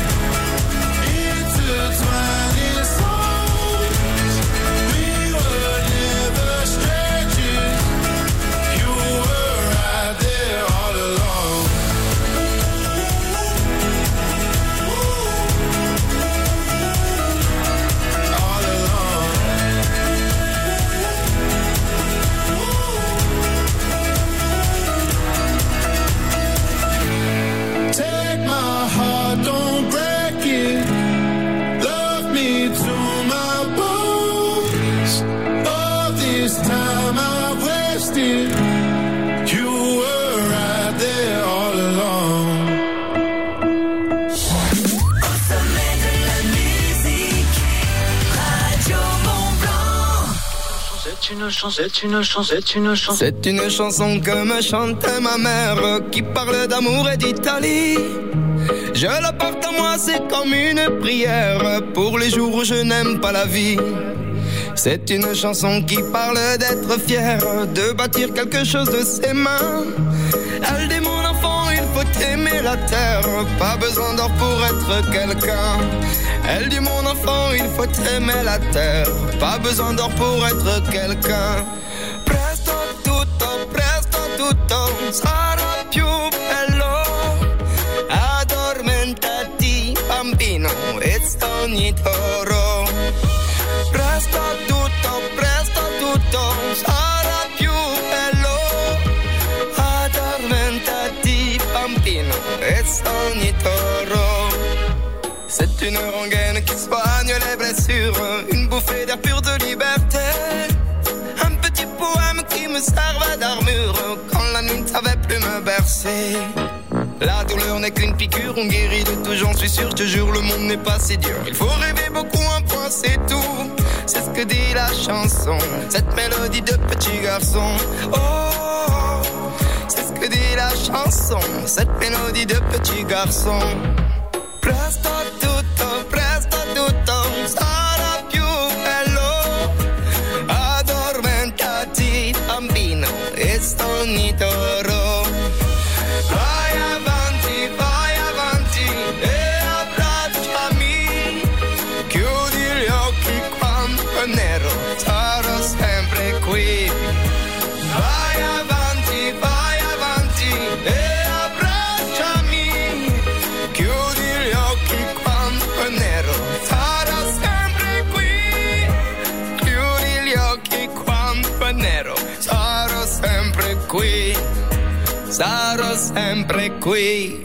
intertwining souls. We were never strangers. You were right there all along. All along. Take my heart, don't break it. Love me to my bones. All this time I've wasted. You were right there all along. C'est une chanson, c'est une chanson, c'est une chanson. C'est une chanson que me chantait ma mère, qui parle d'amour et d'Italie. Je la porte à moi, c'est comme une prière pour les jours où je n'aime pas la vie. C'est une chanson qui parle d'être fier, de bâtir quelque chose de ses mains. Elle dit mon enfant, il faut aimer la terre, pas besoin d'or pour être quelqu'un. Elle dit mon enfant, il faut aimer la terre, pas besoin d'or pour être quelqu'un. Presto tutto, presto tutto sarà più bello. Addormentati bambino e sogni toro. Presto tutto, presto tutto sarà più bello. Addormentati bambino e sogni toro. C'est une rengaine qui soigne les blessures, une bouffée d'air pur de liberté. Un petit poème qui me servait d'armure quand la nuit ne savait plus me bercer. La douleur n'est qu'une piqûre, on guérit de tout, j'en suis sûr, je te jure, le monde n'est pas si dur. Il faut rêver beaucoup, un point c'est tout, c'est ce que dit la chanson, cette mélodie de petit garçon. Oh, c'est ce que dit la chanson, cette mélodie de petit garçon. Presto tutto, presto tutto sarà più bello. Addormentati bambino e sogni toro. Vai avanti, vai avanti e abbracciami. Chiudi gli occhi quando è nero, sarò sempre qui. Vai avanti, vai avanti e abbracciami. Chiudi gli occhi quando è nero, sarò sempre qui. Chiudi gli occhi quando è nero, sarò sempre qui. Sarò sempre qui.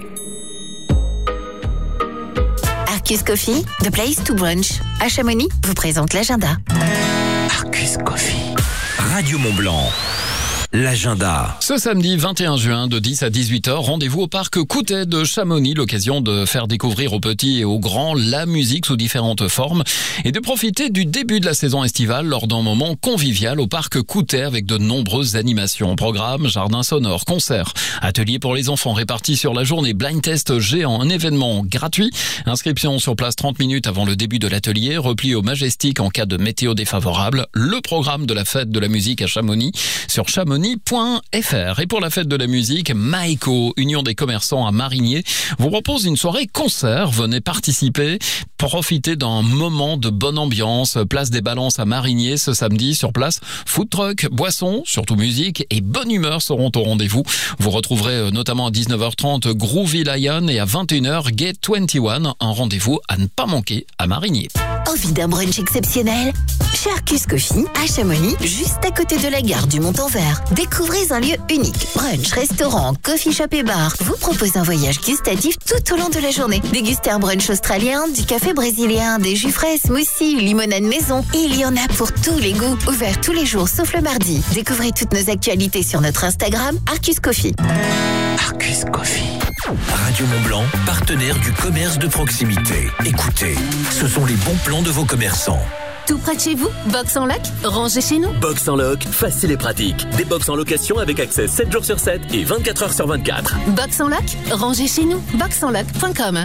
Arcus Coffee, The Place to Brunch, à Chamonix, vous présente l'agenda. Arcus Coffee. Radio Mont-Blanc. L'agenda. Ce samedi vingt et un juin de dix à dix-huit heures, rendez-vous au parc Coutet de Chamonix, l'occasion de faire découvrir aux petits et aux grands la musique sous différentes formes et de profiter du début de la saison estivale lors d'un moment convivial au parc Coutet avec de nombreuses animations. Programme, jardin sonore, concerts, ateliers pour les enfants répartis sur la journée, blind test géant, un événement gratuit. Inscription sur place trente minutes avant le début de l'atelier, repli au Majestic en cas de météo défavorable. Le programme de la fête de la musique à Chamonix sur chamonix point f r. Et pour la fête de la musique, Maïko, Union des commerçants à Marigné, vous propose une soirée concert. Venez participer, profitez d'un moment de bonne ambiance. Place des Balances à Marigné ce samedi. Sur place, food truck, boissons, surtout musique et bonne humeur seront au rendez-vous. Vous retrouverez notamment à dix-neuf heures trente Groovy Lion et à vingt et une heures Gate vingt et un. Un rendez-vous à ne pas manquer à Marigné. Envie d'un brunch exceptionnel? Chez Arcus Coffee, à Chamonix, juste à côté de la gare du Montanvert. Découvrez un lieu unique. Brunch, restaurant, coffee shop et bar vous propose un voyage gustatif tout au long de la journée. Dégustez un brunch australien, du café brésilien, des jus frais, smoothies, limonade maison. Et il y en a pour tous les goûts. Ouvert tous les jours sauf le mardi. Découvrez toutes nos actualités sur notre Instagram, Arcus Coffee. Arcus Coffee. Radio Mont-Blanc, partenaire du commerce de proximité. Écoutez, ce sont les bons plans de vos commerçants. Tout près de chez vous? Box en loc? Rangez chez nous. Box en loc, facile et pratique. Des box en location avec accès sept jours sur sept et vingt-quatre heures sur vingt-quatre. Box en loc? Rangez chez nous. box en loc point com.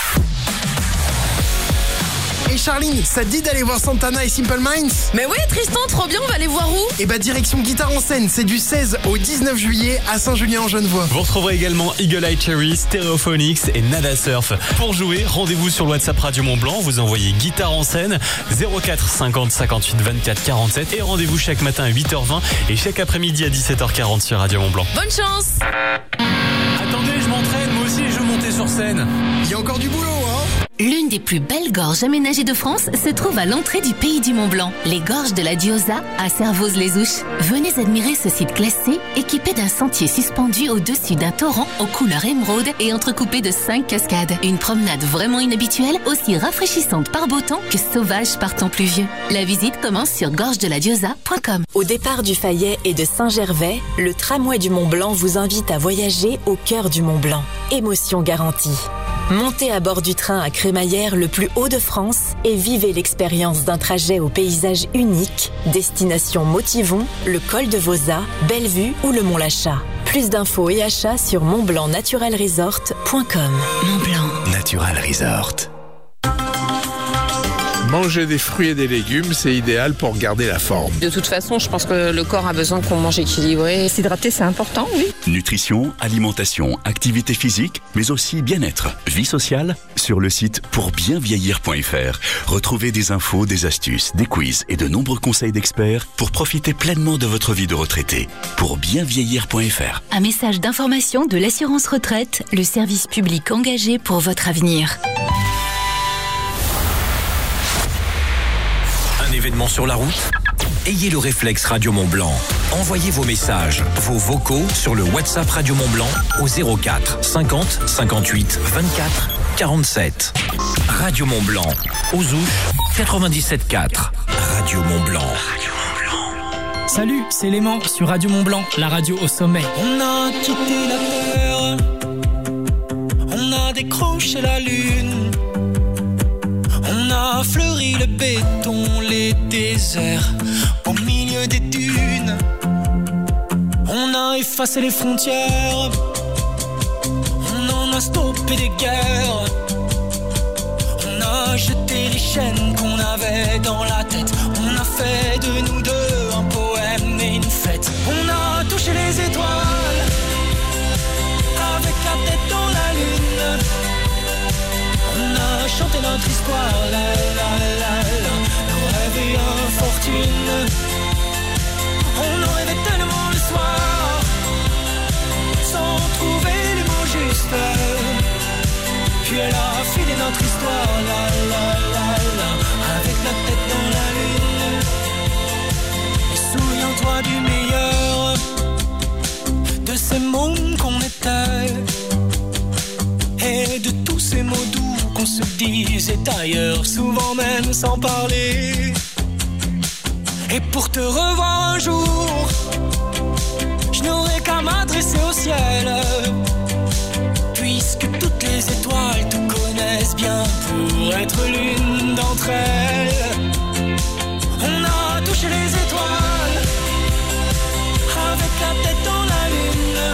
Et Charline, ça te dit d'aller voir Santana et Simple Minds? Mais ouais Tristan, trop bien, on va aller voir où? Et bah direction Guitare en scène, c'est du seize au dix-neuf juillet à Saint-Julien-en-Genevois. Vous retrouverez également Eagle Eye Cherry, Stereophonics et Nada Surf. Pour jouer, rendez-vous sur le WhatsApp Radio Mont-Blanc, vous envoyez Guitare en scène zéro quatre cinquante cinquante-huit vingt-quatre quarante-sept et rendez-vous chaque matin à huit heures vingt et chaque après-midi à dix-sept heures quarante sur Radio Mont-Blanc. Bonne chance! Attendez, je m'entraîne, moi aussi je veux monter sur scène. Il y a encore du boulot, hein? L'une des plus belles gorges aménagées de France se trouve à l'entrée du pays du Mont-Blanc. Les gorges de la Diosa à Servoz-les-Ouches. Venez admirer ce site classé, équipé d'un sentier suspendu au-dessus d'un torrent aux couleurs émeraude et entrecoupé de cinq cascades. Une promenade vraiment inhabituelle, aussi rafraîchissante par beau temps que sauvage par temps pluvieux. La visite commence sur gorge de la diosa point com. Au départ du Fayet et de Saint-Gervais, le tramway du Mont-Blanc vous invite à voyager au cœur du Mont-Blanc. Émotion garantie. Montez à bord du train à crémaillère le plus haut de France et vivez l'expérience d'un trajet au paysage unique. Destination Motivon, le col de Vosa, Bellevue ou le Mont Lachat. Plus d'infos et achats sur montblanc naturel resort point com. Montblanc Natural Resort. Manger des fruits et des légumes, c'est idéal pour garder la forme. De toute façon, je pense que le corps a besoin qu'on mange équilibré. S'hydrater, c'est important, oui. Nutrition, alimentation, activité physique, mais aussi bien-être, vie sociale, sur le site pour bien vieillir point f r. Retrouvez des infos, des astuces, des quiz et de nombreux conseils d'experts pour profiter pleinement de votre vie de retraité. pour bien vieillir point f r. Un message d'information de l'assurance retraite, le service public engagé pour votre avenir. Un événement sur la route? Ayez le réflexe Radio Mont-Blanc. Envoyez vos messages, vos vocaux sur le WhatsApp Radio Mont-Blanc au zéro quatre cinquante cinquante-huit vingt-quatre quarante-sept. Radio Mont-Blanc, aux Ouches, quatre-vingt-dix-sept quatre. Radio Mont-Blanc. Salut, c'est Léman sur Radio Mont-Blanc, la radio au sommet. On a quitté la terre, on a décroché la lune, on a fleuri le béton, les déserts, au milieu des dunes. On a effacé les frontières, on en a stoppé des guerres. On a jeté les chaînes qu'on avait dans la tête. On a fait de nous deux un poème et une fête. On a touché les étoiles, avec la tête dans la lune. On a chanté notre histoire, la la la la, nos rêves et infortunes. On en rêvait tellement le soir, sans trouver les mots justes. Puis elle a filé notre histoire, la la la la, avec la tête dans la lune. Et souviens-toi du meilleur, de ces mômes qu'on était, et de tous ces mots doux qu'on se disait ailleurs, souvent même sans parler. Et pour te revoir un jour, je n'aurai qu'à m'adresser au ciel, puisque toutes les étoiles te connaissent bien pour être l'une d'entre elles. On a touché les étoiles, avec la tête dans la lune.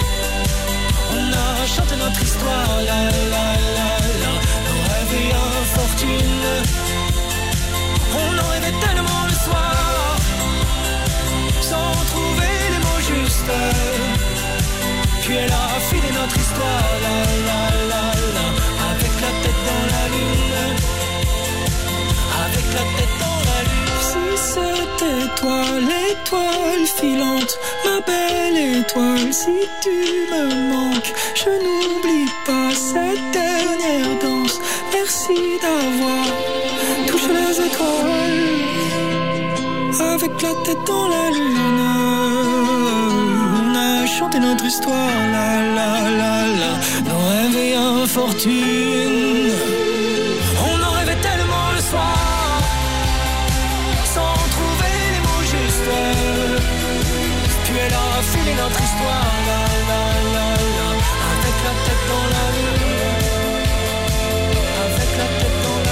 On a chanté notre histoire, la la la la, nos rêves et infortunes. On en rêvait tellement le soir, sans trouver les mots justes. Puis elle a filé notre histoire, la la la la, avec la tête dans la lune, avec la tête dans la lune. Si c'était toi, l'étoile filante, ma belle étoile, si tu me manques, je n'oublie pas cette dernière danse. Merci d'avoir touché les étoiles, avec la tête dans la lune. On a chanté notre histoire, la la la la, nos rêves et infortunes. On en rêvait tellement le soir, sans trouver les mots justes. Puis elle a filé notre histoire, la la